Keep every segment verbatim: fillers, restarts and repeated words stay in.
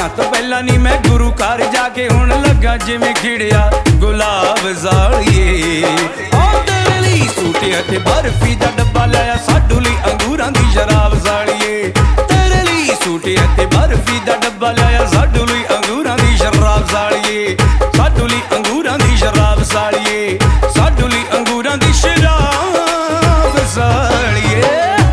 तो पहला नी मैं गुरु घर जाके हुण लगा जिवें खिड़िया गुलाब जालिए। तेरे लई सूटे ते बर्फी दा डब्बा लाया साडू लई अंगूरां दी शराब जालिए। तेरे लई सूटे ते बर्फी दा डब्बा लाया साडू लई अंगूरां दी शराब जालिए। साडू लई अंगूरां दी शराब जालिए। साडू लई अंगूरां दी शराब जालिए।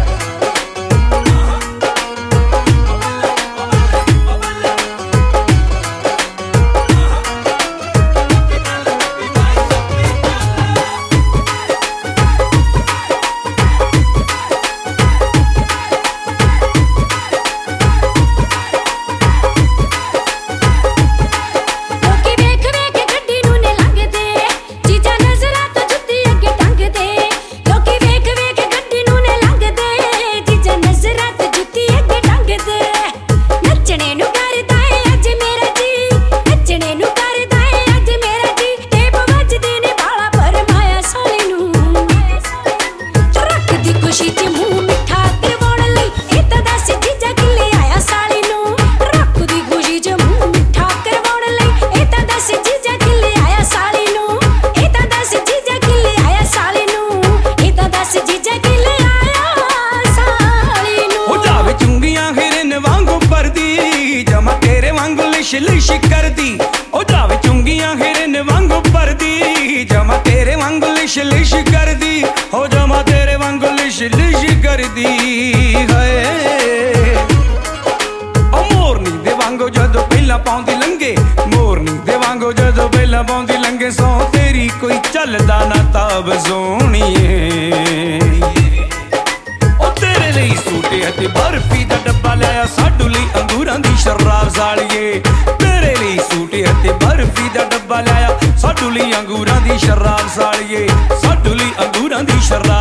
लिश करदी ओ जावे चुंगियां हिरन वांगू परदी। जमा तेरे वांगू लिश लिश करदी हो जमा तेरे वांगू लिश लिश करदी है। ओ मोरनी दे वांगू जदों पहला पाउंदी लंगे मोरनी दे वांगू जदों पहला पाउंदी लंगे सौ तेरी कोई चलदा ना ताब सोहणीए। ओ तेरे लई सूटे ते बर्फी दा डब्बा लाया साडू लई अंगूरां दी शराब जालिए। तेरे लई सूटे ते बर्फी दा डब्बा लाया साडू लई अंगूरां दी शराब जालिए। साडू लई अंगूरां दी शराब